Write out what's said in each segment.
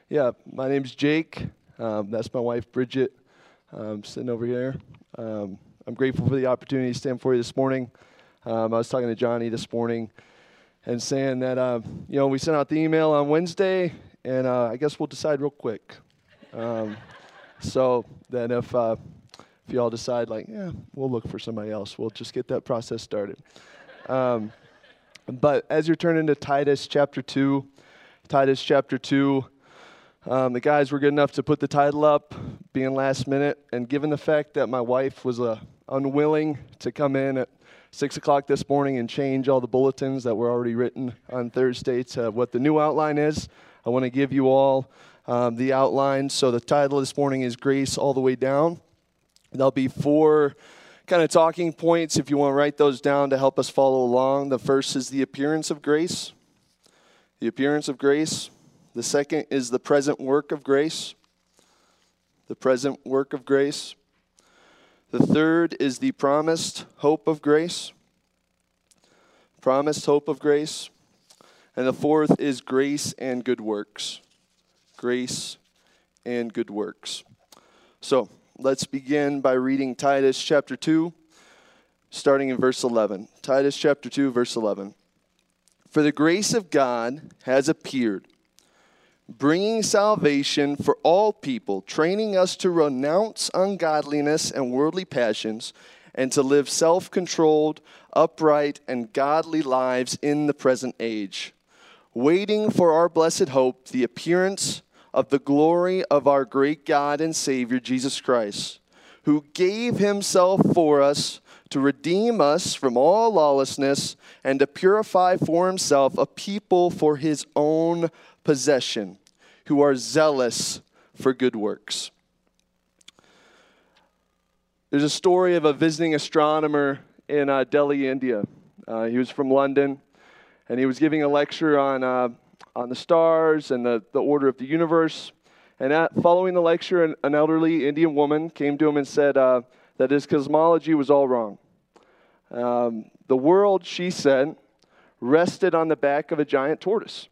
Yeah, my name's Jake. That's my wife, Bridget, sitting over here. I'm grateful for the opportunity to stand for you this morning. I was talking to Johnny this morning and saying that, we sent out the email on Wednesday, and I guess we'll decide real quick. So then if you all decide, we'll look for somebody else, we'll just get that process started. But as you're turning to Titus chapter 2, the guys were good enough to put the title up, being last minute, and given the fact that my wife was unwilling to come in at 6 o'clock this morning and change all the bulletins that were already written on Thursday to what the new outline is, I want to give you all the outline. So the title this morning is Grace All the Way Down. There'll be 4 kind of talking points if you want to write those down to help us follow along. The first is the appearance of grace. The appearance of grace. The second is the present work of grace. The present work of grace. The third is the promised hope of grace. Promised hope of grace. And the fourth is grace and good works. Grace and good works. So, let's begin by reading Titus chapter 2, starting in verse 11. Titus chapter 2, verse 11. For the grace of God has appeared, bringing salvation for all people, training us to renounce ungodliness and worldly passions, and to live self-controlled, upright, and godly lives in the present age, waiting for our blessed hope, the appearance of the glory of our great God and Savior, Jesus Christ, who gave himself for us to redeem us from all lawlessness and to purify for himself a people for his own possession, who are zealous for good works. There's a story of a visiting astronomer in Delhi, India. He was from London, and he was giving a lecture on the stars and the order of the universe. And following the lecture, an elderly Indian woman came to him and said that his cosmology was all wrong. The world, she said, rested on the back of a giant tortoise.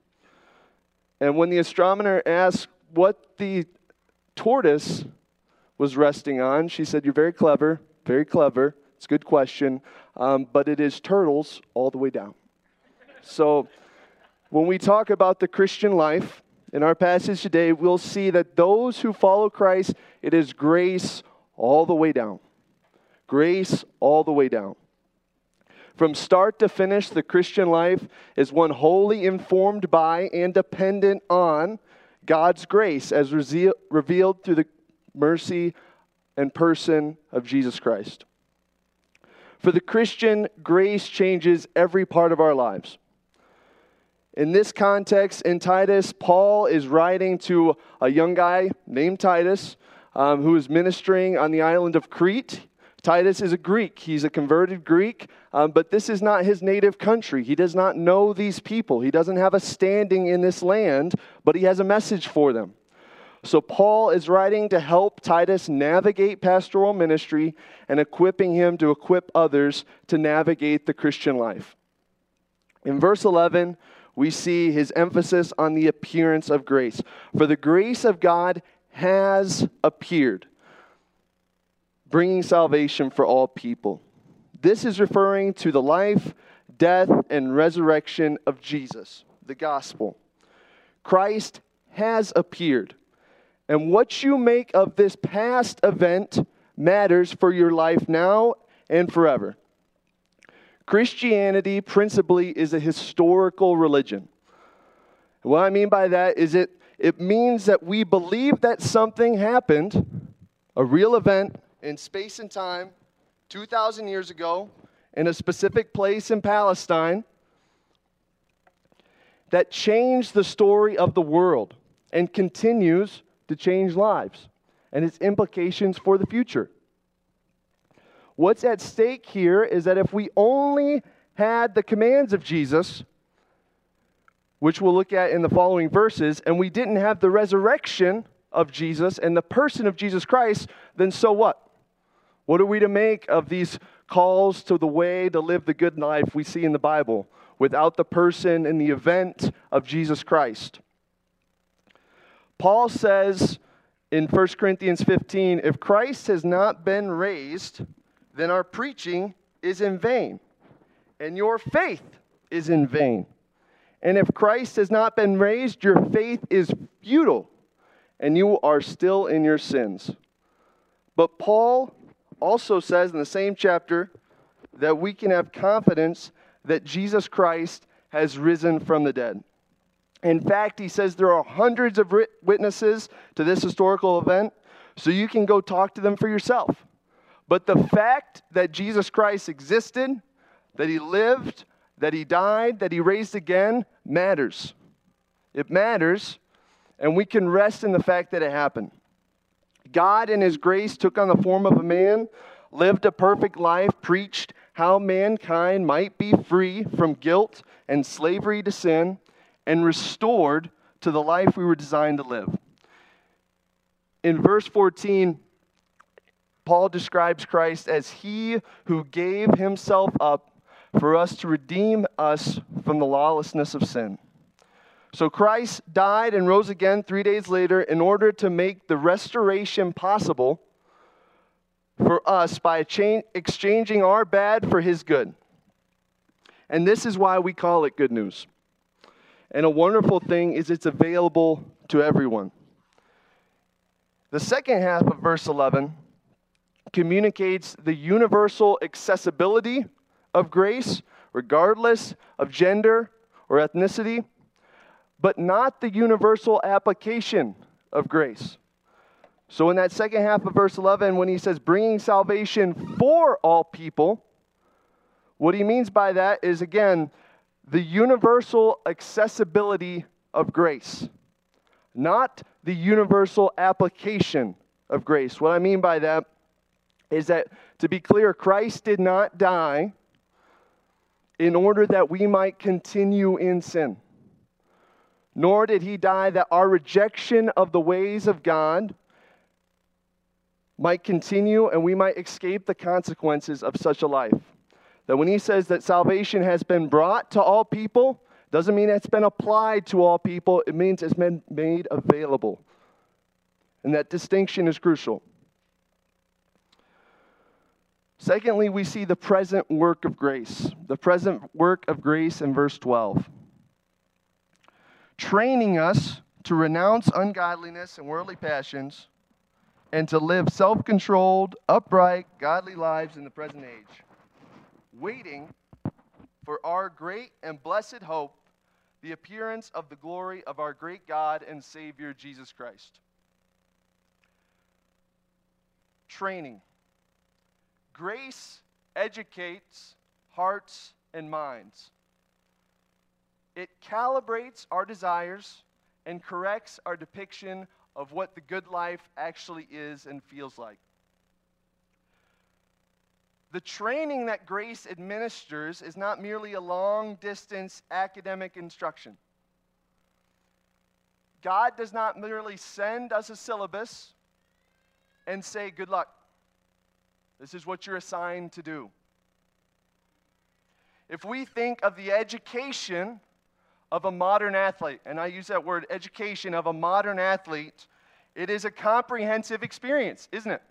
And when the astronomer asked what the tortoise was resting on, she said, "You're very clever, very clever. It's a good question, but it is turtles all the way down." So when we talk about the Christian life, in our passage today, we'll see that those who follow Christ, it is grace all the way down. Grace all the way down. From start to finish, the Christian life is one wholly informed by and dependent on God's grace as revealed through the mercy and person of Jesus Christ. For the Christian, grace changes every part of our lives. In this context, in Titus, Paul is writing to a young guy named Titus who is ministering on the island of Crete. Titus is a Greek. He's a converted Greek, but this is not his native country. He does not know these people. He doesn't have a standing in this land, but he has a message for them. So Paul is writing to help Titus navigate pastoral ministry and equipping him to equip others to navigate the Christian life. In verse 11, we see his emphasis on the appearance of grace. For the grace of God has appeared, bringing salvation for all people. This is referring to the life, death, and resurrection of Jesus, the gospel. Christ has appeared. And what you make of this past event matters for your life now and forever. Christianity principally is a historical religion. What I mean by that is it means that we believe that something happened, a real event in space and time, 2,000 years ago, in a specific place in Palestine, that changed the story of the world and continues to change lives and its implications for the future. What's at stake here is that if we only had the commands of Jesus, which we'll look at in the following verses, and we didn't have the resurrection of Jesus and the person of Jesus Christ, then so what? What are we to make of these calls to the way to live the good life we see in the Bible without the person and the event of Jesus Christ? Paul says in 1 Corinthians 15, if Christ has not been raised, then our preaching is in vain, and your faith is in vain. And if Christ has not been raised, your faith is futile, and you are still in your sins. But Paul also says in the same chapter that we can have confidence that Jesus Christ has risen from the dead. In fact, he says there are hundreds of witnesses to this historical event, so you can go talk to them for yourself. But the fact that Jesus Christ existed, that he lived, that he died, that he raised again, matters. It matters, and we can rest in the fact that it happened. God in his grace took on the form of a man, lived a perfect life, preached how mankind might be free from guilt and slavery to sin, and restored to the life we were designed to live. In verse 14, Paul describes Christ as he who gave himself up for us to redeem us from the lawlessness of sin. So Christ died and rose again 3 days later in order to make the restoration possible for us by exchanging our bad for his good. And this is why we call it good news. And a wonderful thing is it's available to everyone. The second half of verse 11 communicates the universal accessibility of grace, regardless of gender or ethnicity, but not the universal application of grace. So in that second half of verse 11, when he says bringing salvation for all people, what he means by that is, again, the universal accessibility of grace, not the universal application of grace. What I mean by that is that, to be clear, Christ did not die in order that we might continue in sin. Nor did he die that our rejection of the ways of God might continue and we might escape the consequences of such a life. That when he says that salvation has been brought to all people, doesn't mean it's been applied to all people. It means it's been made available. And that distinction is crucial. Secondly, we see the present work of grace. The present work of grace in verse 12. Training us to renounce ungodliness and worldly passions and to live self-controlled, upright, godly lives in the present age, waiting for our great and blessed hope, the appearance of the glory of our great God and Savior, Jesus Christ. Training. Grace educates hearts and minds. It calibrates our desires and corrects our depiction of what the good life actually is and feels like. The training that grace administers is not merely a long-distance academic instruction. God does not merely send us a syllabus and say, good luck. This is what you're assigned to do. If we think of the education of a modern athlete, and I use that word, education of a modern athlete, it is a comprehensive experience, isn't it?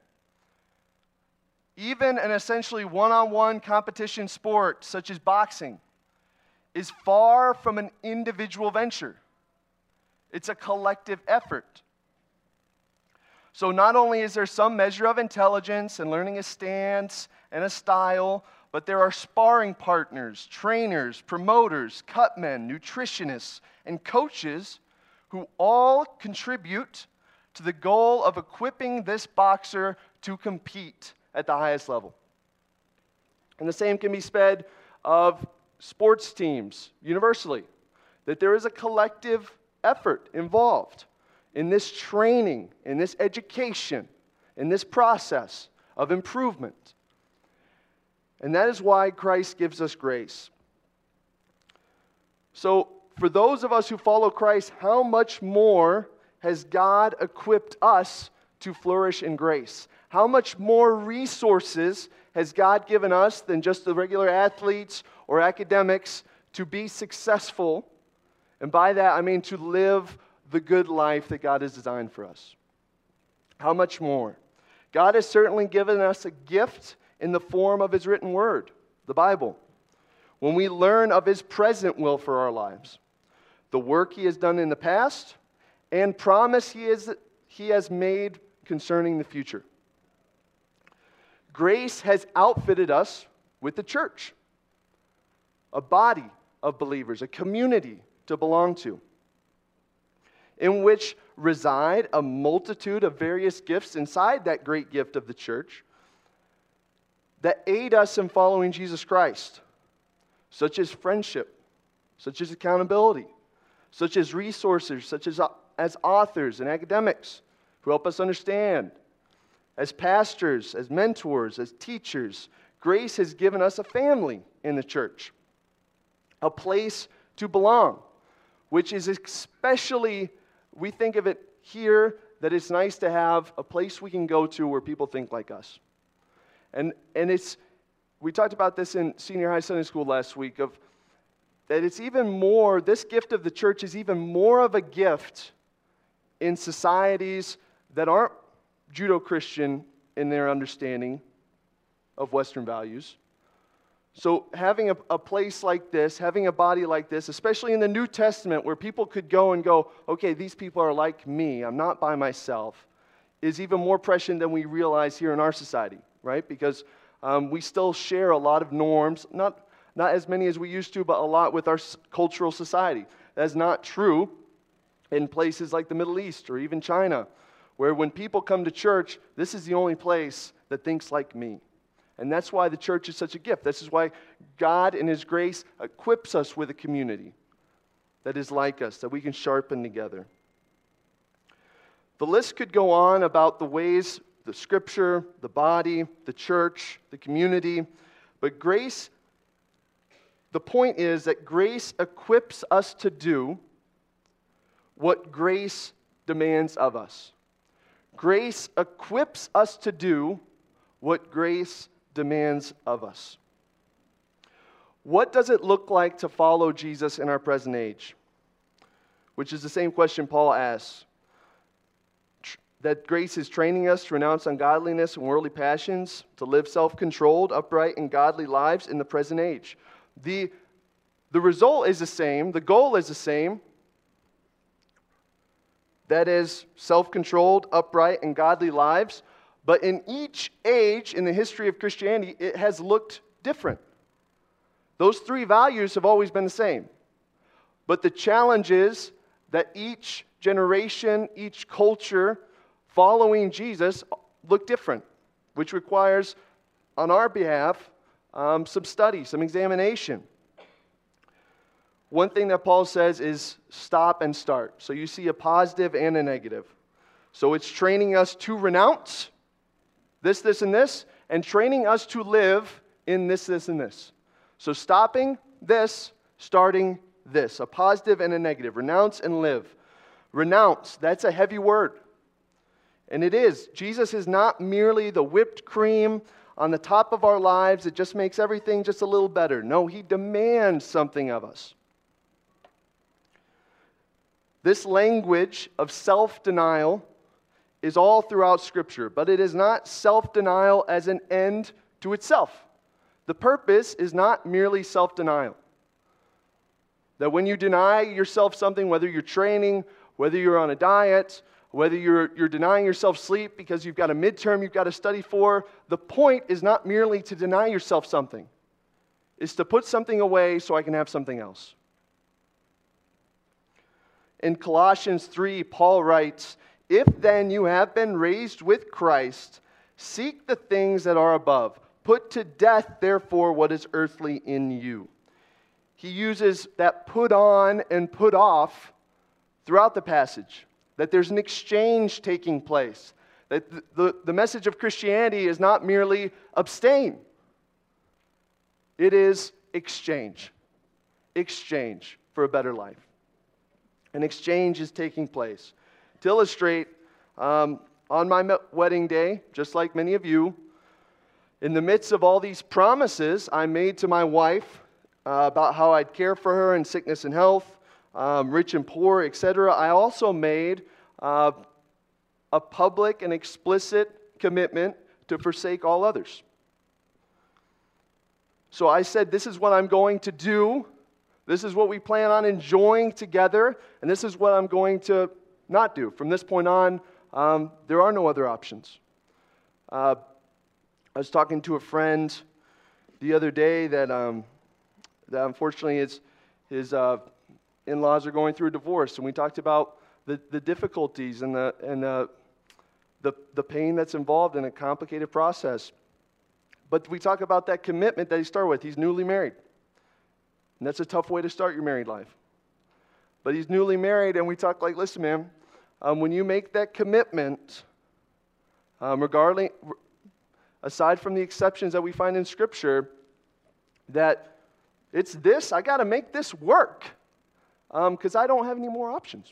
Even an essentially one-on-one competition sport, such as boxing, is far from an individual venture. It's a collective effort. So not only is there some measure of intelligence and learning a stance and a style, but there are sparring partners, trainers, promoters, cutmen, nutritionists, and coaches who all contribute to the goal of equipping this boxer to compete at the highest level. And the same can be said of sports teams universally, that there is a collective effort involved in this training, in this education, in this process of improvement. And that is why Christ gives us grace. So, for those of us who follow Christ, how much more has God equipped us to flourish in grace? How much more resources has God given us than just the regular athletes or academics to be successful? And by that, I mean to live the good life that God has designed for us. How much more? God has certainly given us a gift in the form of His written word, the Bible. When we learn of His present will for our lives, the work He has done in the past, and promise He has made concerning the future. Grace has outfitted us with the church, a body of believers, a community to belong to, in which reside a multitude of various gifts inside that great gift of the church that aid us in following Jesus Christ, such as friendship, such as accountability, such as resources, such as authors and academics who help us understand, as pastors, as mentors, as teachers. Grace has given us a family in the church, a place to belong, which is especially, we think of it here, that it's nice to have a place we can go to where people think like us. And we talked about this in senior high Sunday school last week, that it's even more, this gift of the church is even more of a gift in societies that aren't Judeo-Christian in their understanding of Western values. So having a place like this, having a body like this, especially in the New Testament where people could go and go, okay, these people are like me, I'm not by myself, is even more prescient than we realize here in our society, right? Because we still share a lot of norms, not as many as we used to, but a lot with our cultural society. That's not true in places like the Middle East or even China, where when people come to church, this is the only place that thinks like me. And that's why the church is such a gift. This is why God in His grace equips us with a community that is like us, that we can sharpen together. The list could go on about the ways, the Scripture, the body, the church, the community, but grace, the point is that grace equips us to do what grace demands of us. Grace equips us to do what grace demands of us. What does it look like to follow Jesus in our present age? Which is the same question Paul asks. That grace is training us to renounce ungodliness and worldly passions, to live self-controlled, upright, and godly lives in the present age. The result is the same. The goal is the same. That is, self-controlled, upright, and godly lives. But in each age in the history of Christianity, it has looked different. Those three values have always been the same. But the challenge is that each generation, each culture following Jesus look different, which requires, on our behalf, some study, some examination. One thing that Paul says is stop and start. So you see a positive and a negative. So it's training us to renounce this, and this, and training us to live in this, and this. So stopping this, starting this. A positive and a negative. Renounce and live. Renounce, that's a heavy word. And it is. Jesus is not merely the whipped cream on the top of our lives that just makes everything just a little better. No, He demands something of us. This language of self-denial is all throughout Scripture, but it is not self-denial as an end to itself. The purpose is not merely self-denial. That when you deny yourself something, whether you're training, whether you're on a diet, whether you're denying yourself sleep because you've got a midterm you've got to study for, the point is not merely to deny yourself something. It's to put something away so I can have something else. In Colossians 3, Paul writes, "If then you have been raised with Christ, seek the things that are above. Put to death, therefore, what is earthly in you." He uses that put on and put off throughout the passage, that there's an exchange taking place, that the message of Christianity is not merely abstain. It is exchange. Exchange for a better life. An exchange is taking place. To illustrate, on my wedding day, just like many of you, in the midst of all these promises I made to my wife about how I'd care for her in sickness and health, rich and poor, etc., I also made a public and explicit commitment to forsake all others. So I said, this is what I'm going to do. This is what we plan on enjoying together, and this is what I'm going to not do. From this point on, there are no other options. I was talking to a friend the other day that unfortunately his in-laws are going through a divorce, and we talked about the difficulties and the pain that's involved in a complicated process. But we talk about that commitment that he started with. He's newly married. And that's a tough way to start your married life. But he's newly married, and we talk like, listen, man, when you make that commitment, regardless, aside from the exceptions that we find in Scripture, that it's this, I got to make this work, because I don't have any more options.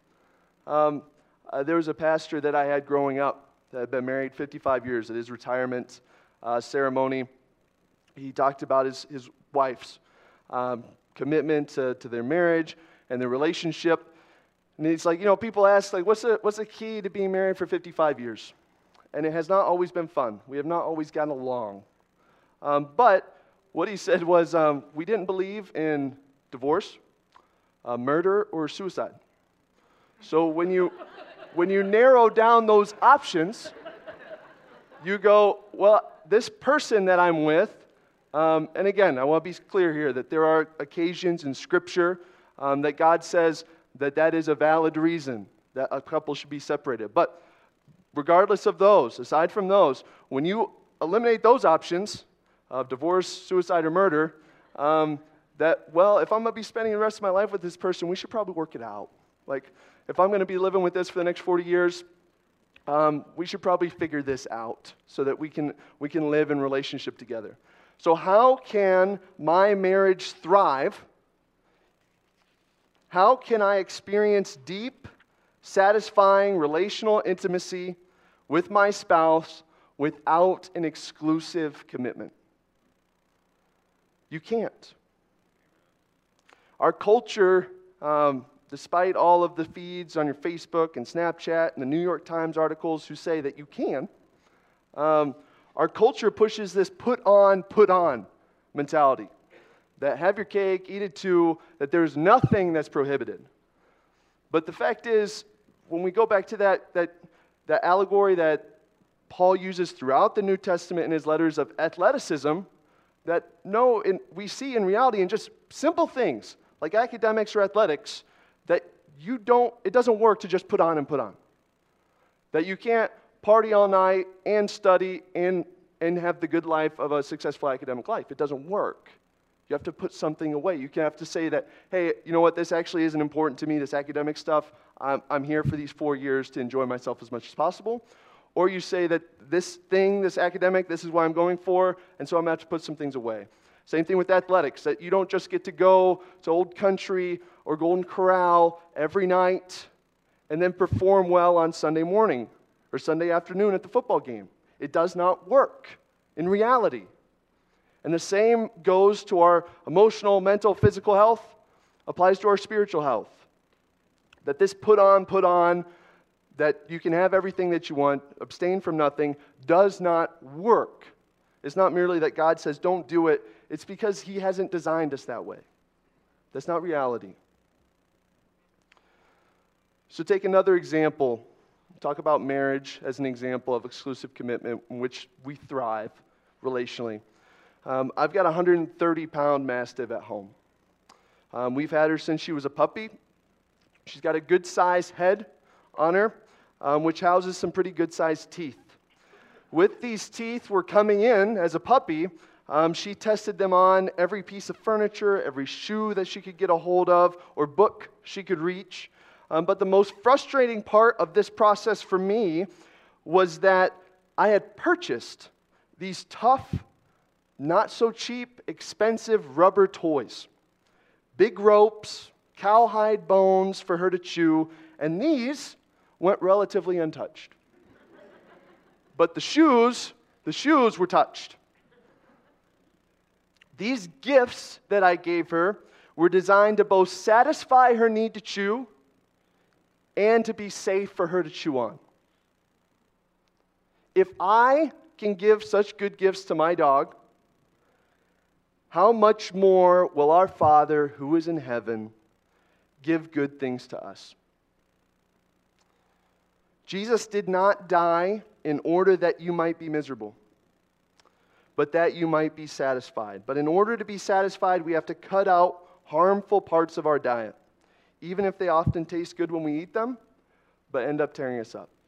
There was a pastor that I had growing up that had been married 55 years. At his retirement ceremony, he talked about his wife's commitment to their marriage and their relationship. And he's like, people ask, like, what's the key to being married for 55 years? And it has not always been fun. We have not always gotten along. But what he said was, we didn't believe in divorce, murder, or suicide. So when you narrow down those options, you go, well, this person that I'm with, and again, I want to be clear here that there are occasions in Scripture that God says that is a valid reason that a couple should be separated. But regardless of those, aside from those, when you eliminate those options of divorce, suicide, or murder, if I'm going to be spending the rest of my life with this person, we should probably work it out. Like, if I'm going to be living with this for the next 40 years, we should probably figure this out so that we can live in relationship together. So how can my marriage thrive? How can I experience deep, satisfying relational intimacy with my spouse without an exclusive commitment? You can't. Our culture, despite all of the feeds on your Facebook and Snapchat and the New York Times articles who say that you can, our culture pushes this put on mentality. That have your cake, eat it too, that there's nothing that's prohibited. But the fact is, when we go back to that allegory that Paul uses throughout the New Testament in his letters of athleticism, we see in reality in just simple things like academics or athletics, that it doesn't work to just put on and put on. That you can't party all night and study and have the good life of a successful academic life. It doesn't work. You have to put something away. You have to say that, hey, you know what, this actually isn't important to me, this academic stuff. I'm here for these 4 years to enjoy myself as much as possible. Or you say that this academic, this is what I'm going for, and so I'm going to have to put some things away. Same thing with athletics, that you don't just get to go to Old Country or Golden Corral every night and then perform well on Sunday morning or Sunday afternoon at the football game. It does not work in reality. And the same goes to our emotional, mental, physical health, applies to our spiritual health. That this put on, that you can have everything that you want, abstain from nothing, does not work. It's not merely that God says don't do it, it's because He hasn't designed us that way. That's not reality. So take another example. Talk about marriage as an example of exclusive commitment in which we thrive relationally. I've got a 130-pound Mastiff at home. We've had her since she was a puppy. She's got a good-sized head on her, which houses some pretty good-sized teeth. With these teeth were coming in as a puppy. She tested them on every piece of furniture, every shoe that she could get a hold of, or book she could reach. But the most frustrating part of this process for me was that I had purchased these tough, not so cheap, expensive rubber toys. Big ropes, cowhide bones for her to chew, and these went relatively untouched. But the shoes were touched. These gifts that I gave her were designed to both satisfy her need to chew and to be safe for her to chew on. If I can give such good gifts to my dog, how much more will our Father who is in heaven give good things to us? Jesus did not die in order that you might be miserable, but that you might be satisfied. But in order to be satisfied, we have to cut out harmful parts of our diet, even if they often taste good when we eat them, but end up tearing us up.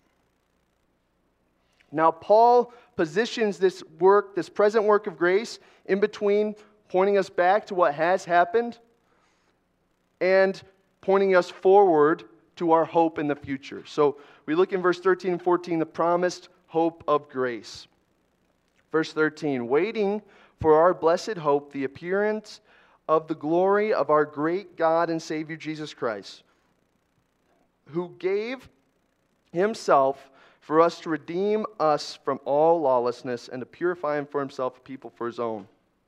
Now, Paul positions this work, this present work of grace, in between pointing us back to what has happened and pointing us forward to our hope in the future. So we look in verse 13 and 14, the promised hope of grace. Verse 13, waiting for our blessed hope, the appearance of the glory of our great God and Savior Jesus Christ, who gave himself for us to redeem us from all lawlessness and to purify him for himself a people for his own.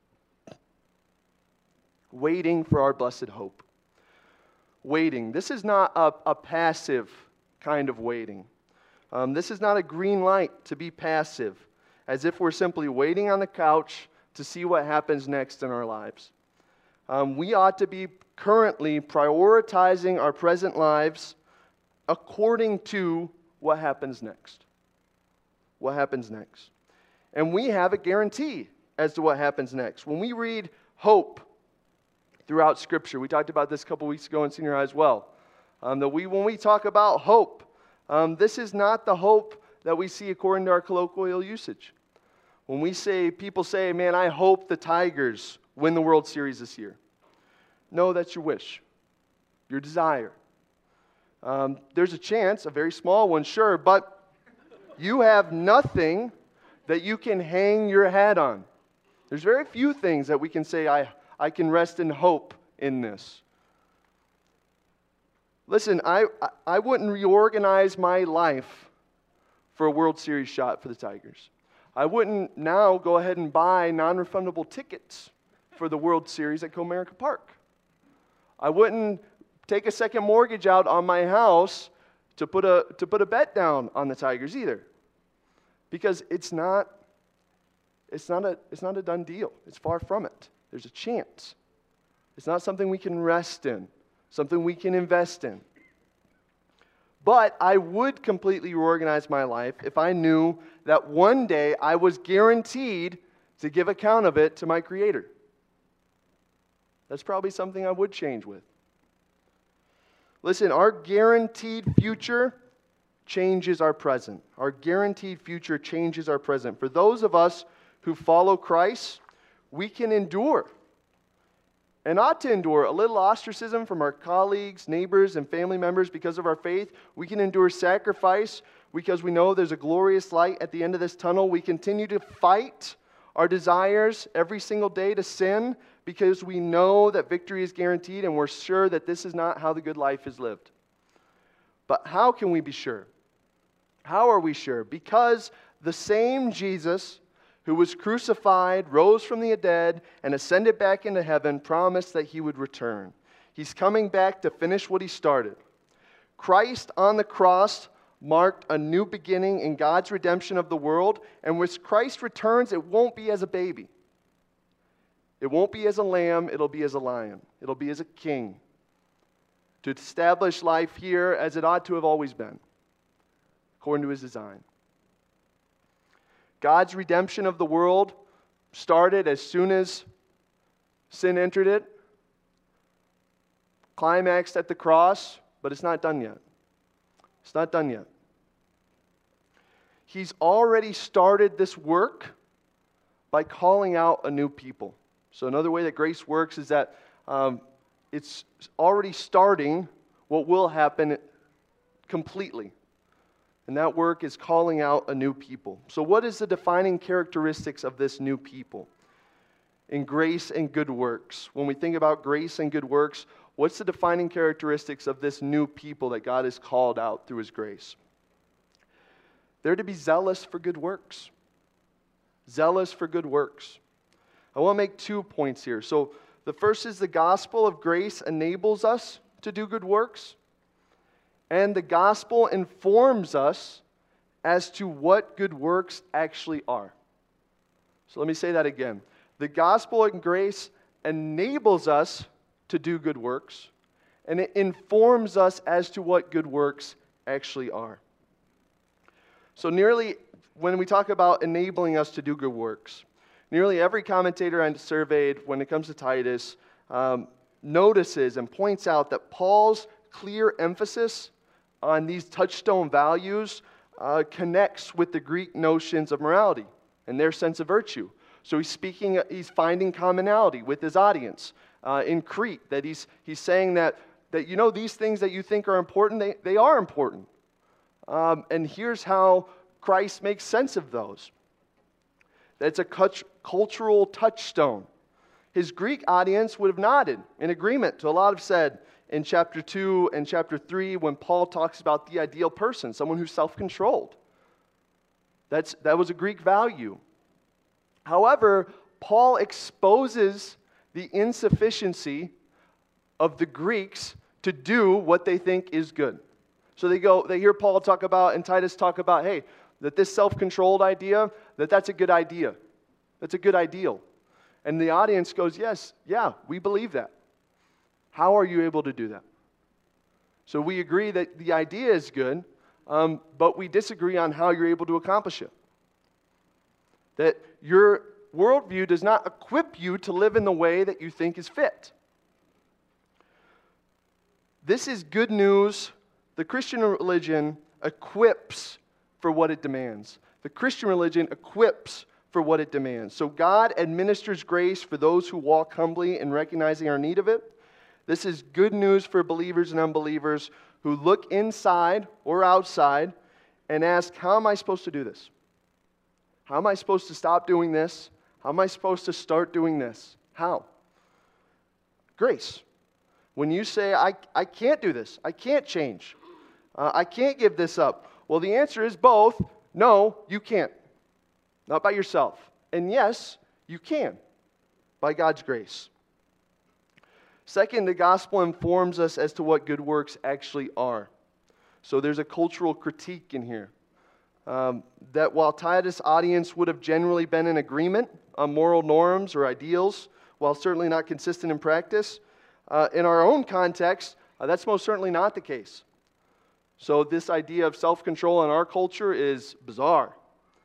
Waiting for our blessed hope. Waiting. This is not a passive kind of waiting. This is not a green light to be passive, as if we're simply waiting on the couch to see what happens next in our lives. We ought to be currently prioritizing our present lives according to what happens next. What happens next. And we have a guarantee as to what happens next. When we read hope throughout Scripture, we talked about this a couple weeks ago in senior high as well, when we talk about hope, this is not the hope that we see according to our colloquial usage. When people say, man, I hope the Tigers win the World Series this year. No, that's your wish, your desire. There's a chance, a very small one, sure, but you have nothing that you can hang your hat on. There's very few things that we can say, I can rest in hope in this. Listen, I wouldn't reorganize my life for a World Series shot for the Tigers. I wouldn't now go ahead and buy non-refundable tickets for the World Series at Comerica Park. I wouldn't take a second mortgage out on my house to put a bet down on the Tigers either. Because it's not a done deal. It's far from it. There's a chance. It's not something we can rest in, something we can invest in. But I would completely reorganize my life if I knew that one day I was guaranteed to give account of it to my Creator. That's probably something I would change with. Listen, our guaranteed future changes our present. Our guaranteed future changes our present. For those of us who follow Christ, we can endure and ought to endure a little ostracism from our colleagues, neighbors, and family members because of our faith. We can endure sacrifice because we know there's a glorious light at the end of this tunnel. We continue to fight our desires every single day to sin because we know that victory is guaranteed and we're sure that this is not how the good life is lived. But how can we be sure? How are we sure? Because the same Jesus who was crucified, rose from the dead, and ascended back into heaven, promised that he would return. He's coming back to finish what he started. Christ on the cross marked a new beginning in God's redemption of the world, and when Christ returns, it won't be as a baby. It won't be as a lamb, it'll be as a lion. It'll be as a king, to establish life here as it ought to have always been, according to his design. God's redemption of the world started as soon as sin entered it, climaxed at the cross, but it's not done yet. It's not done yet. He's already started this work by calling out a new people. So another way that grace works is that it's already starting what will happen completely. And that work is calling out a new people. So what is the defining characteristics of this new people in grace and good works? When we think about grace and good works, what's the defining characteristics of this new people that God has called out through his grace? They're to be zealous for good works. Zealous for good works. I want to make 2 points here. So The first is the gospel of grace enables us to do good works, and the gospel informs us as to what good works actually are. So let me say that again. The gospel and grace enables us to do good works, and it informs us as to what good works actually are. So when we talk about enabling us to do good works, nearly every commentator I surveyed when it comes to Titus notices and points out that Paul's clear emphasis on these touchstone values connects with the Greek notions of morality and their sense of virtue. So he's finding commonality with his audience in Crete, that he's saying that these things that you think are important, they are important. And here's how Christ makes sense of those. That's a cultural touchstone. His Greek audience would have nodded in agreement to a lot of said in chapter 2 and chapter 3 when Paul talks about the ideal person, someone who's self-controlled. That was a Greek value. However, Paul exposes the insufficiency of the Greeks to do what they think is good. So they hear Paul talk about and Titus talk about, hey, that this self-controlled idea, that's a good idea. That's a good ideal. And the audience goes, yes, yeah, we believe that. How are you able to do that? So we agree that the idea is good, but we disagree on how you're able to accomplish it. That your worldview does not equip you to live in the way that you think is fit. This is good news. The Christian religion equips for what it demands. The Christian religion equips for what it demands. So God administers grace for those who walk humbly in recognizing our need of it. This is good news for believers and unbelievers who look inside or outside and ask, how am I supposed to do this? How am I supposed to stop doing this? How am I supposed to start doing this? How? Grace. When you say, I can't do this, I can't change, I can't give this up. Well, the answer is both. No, you can't. Not by yourself. And yes, you can, by God's grace. Second, the gospel informs us as to what good works actually are. So there's a cultural critique in here. That while Titus' audience would have generally been in agreement on moral norms or ideals, while certainly not consistent in practice, in our own context, that's most certainly not the case. So this idea of self-control in our culture is bizarre.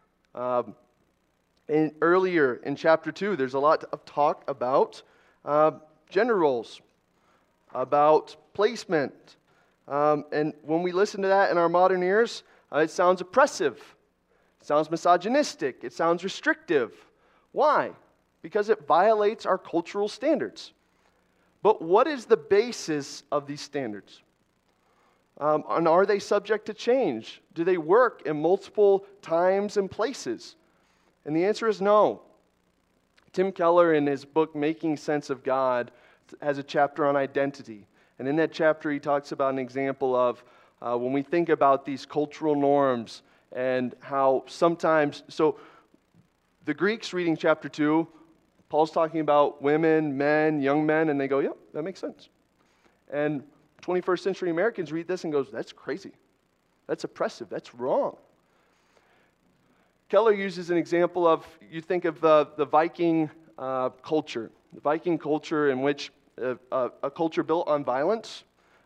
Earlier in chapter 2, there's a lot of talk about gender roles, about placement. And when we listen to that in our modern ears, it sounds oppressive. It sounds misogynistic. It sounds restrictive. Why? Because it violates our cultural standards. But what is the basis of these standards? And are they subject to change? Do they work in multiple times and places? And the answer is no. Tim Keller, in his book, Making Sense of God, has a chapter on identity. And in that chapter, he talks about an example of when we think about these cultural norms and how sometimes, so the Greeks reading chapter 2, Paul's talking about women, men, young men, and they go, yep, that makes sense. And 21st century Americans read this and goes, that's crazy. That's oppressive. That's wrong. Keller uses an example of, you think of the Viking culture. The Viking culture in which a culture built on violence.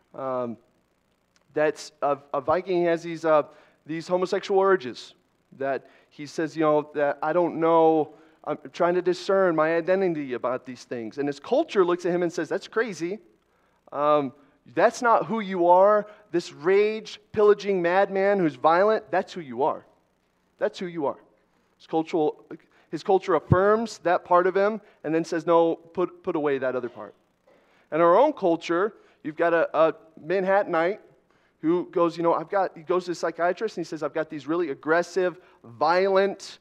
That's a Viking has these homosexual urges that he says, that I don't know, I'm trying to discern my identity about these things. And his culture looks at him and says, that's crazy. That's not who you are. This rage, pillaging madman who's violent, that's who you are. That's who you are. His culture affirms that part of him and then says, no, put away that other part. In our own culture, you've got a Manhattanite who goes, he goes to a psychiatrist and he says, I've got these really aggressive, violent,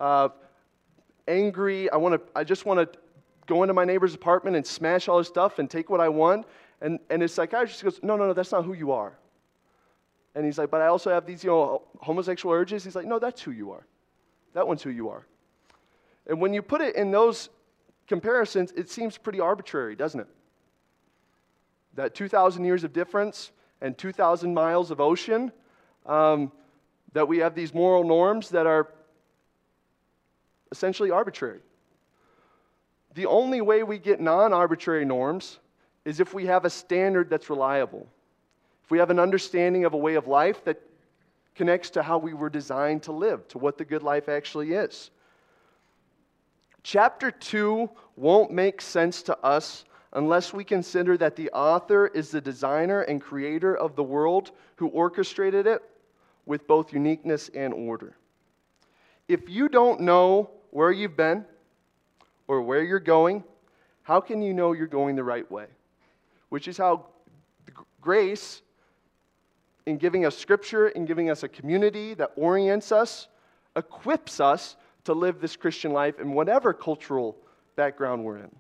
angry, I just want to go into my neighbor's apartment and smash all his stuff and take what I want. And his psychiatrist goes, no, that's not who you are. And he's like, but I also have these, homosexual urges. He's like, no, that's who you are. That one's who you are. And when you put it in those comparisons, it seems pretty arbitrary, doesn't it? That 2,000 years of difference and 2,000 miles of ocean, that we have these moral norms that are essentially arbitrary. The only way we get non-arbitrary norms is if we have a standard that's reliable. If we have an understanding of a way of life that connects to how we were designed to live, to what the good life actually is. Chapter 2 won't make sense to us unless we consider that the author is the designer and creator of the world who orchestrated it with both uniqueness and order. If you don't know where you've been or where you're going, how can you know you're going the right way? Which is how grace, in giving us Scripture, in giving us a community that orients us, equips us to live this Christian life in whatever cultural background we're in.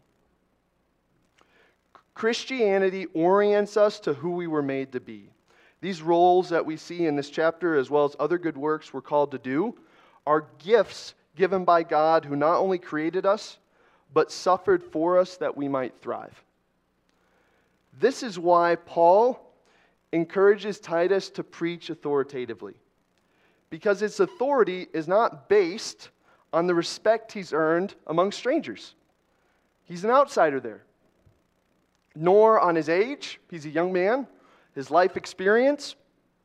Christianity orients us to who we were made to be. These roles that we see in this chapter, as well as other good works we're called to do, are gifts given by God who not only created us, but suffered for us that we might thrive. This is why Paul encourages Titus to preach authoritatively, because its authority is not based on the respect he's earned among strangers. He's an outsider there. Nor on his age, he's a young man, his life experience,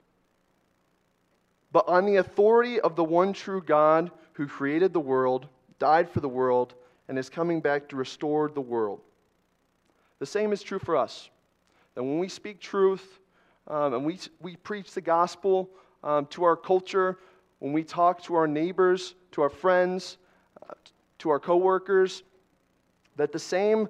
but on the authority of the one true God who created the world, died for the world, and is coming back to restore the world. The same is true for us. That when we speak truth, and we preach the gospel to our culture, when we talk to our neighbors, to our friends, to our coworkers, that the same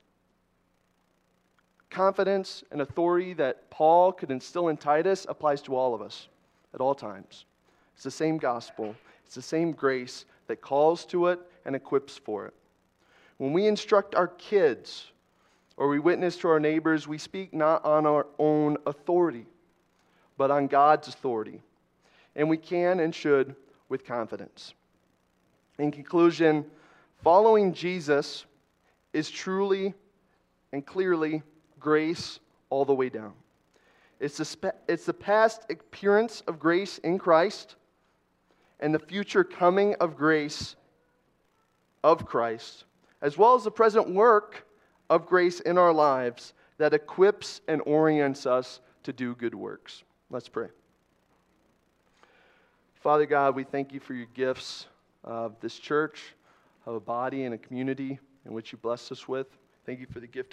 confidence and authority that Paul could instill in Titus applies to all of us at all times. It's the same gospel. It's the same grace that calls to it and equips for it. When we instruct our kids or we witness to our neighbors, we speak not on our own authority, but on God's authority. And we can and should with confidence. In conclusion, following Jesus is truly and clearly grace all the way down. It's the past appearance of grace in Christ and the future coming of grace of Christ, as well as the present work of grace in our lives that equips and orients us to do good works. Let's pray. Father God, we thank you for your gifts of this church, of a body and a community in which you blessed us with. Thank you for the gift